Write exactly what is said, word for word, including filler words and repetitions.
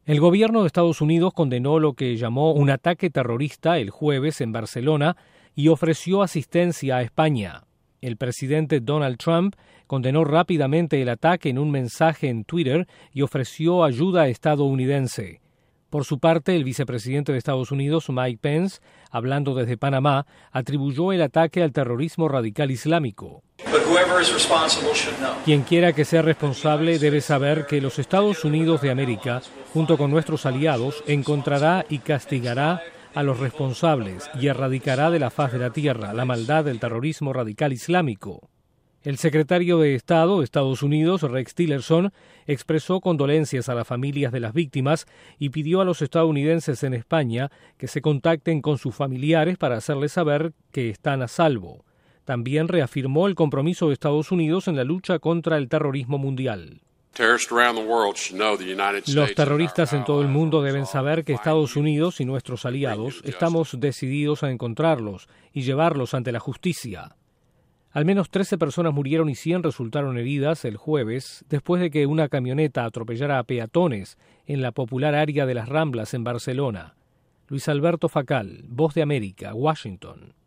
El gobierno de Estados Unidos condenó lo que llamó un ataque terrorista el jueves en Barcelona y ofreció asistencia a España. El presidente Donald Trump condenó rápidamente el ataque en un mensaje en Twitter y ofreció ayuda estadounidense. Por su parte, el vicepresidente de Estados Unidos, Mike Pence, hablando desde Panamá, atribuyó el ataque al terrorismo radical islámico. Quien quiera que sea responsable debe saber que los Estados Unidos de América, junto con nuestros aliados, encontrará y castigará a los responsables y erradicará de la faz de la tierra la maldad del terrorismo radical islámico. El secretario de Estado de Estados Unidos, Rex Tillerson, expresó condolencias a las familias de las víctimas y pidió a los estadounidenses en España que se contacten con sus familiares para hacerles saber que están a salvo. También reafirmó el compromiso de Estados Unidos en la lucha contra el terrorismo mundial. Los terroristas en todo el mundo deben saber que Estados Unidos y nuestros aliados estamos decididos a encontrarlos y llevarlos ante la justicia. Al menos trece personas murieron y cien resultaron heridas el jueves después de que una camioneta atropellara a peatones en la popular área de las Ramblas en Barcelona. Luis Alberto Facal, Voz de América, Washington.